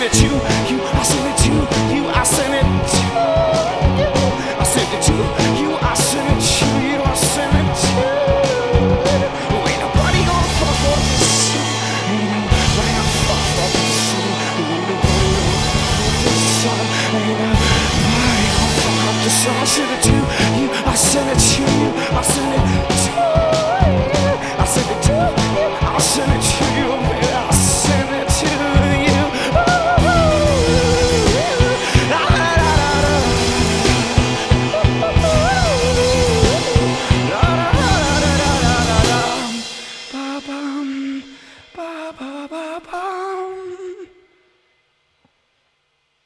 it to you. I send it to you. I send it to you. I send it to you. I send it to you. I send it to you. Ain't nobody gonna fuck up this song. Ain't nobody gonna fuck up this song. Ain't nobody gonna fuck up this song. Ain't nobody gonna fuck up this song. I send it to you. I send it to you. I send it to you. I send it to you. I send it to you, baby. I send it to you. Ba-bum, ba-ba-ba-ba.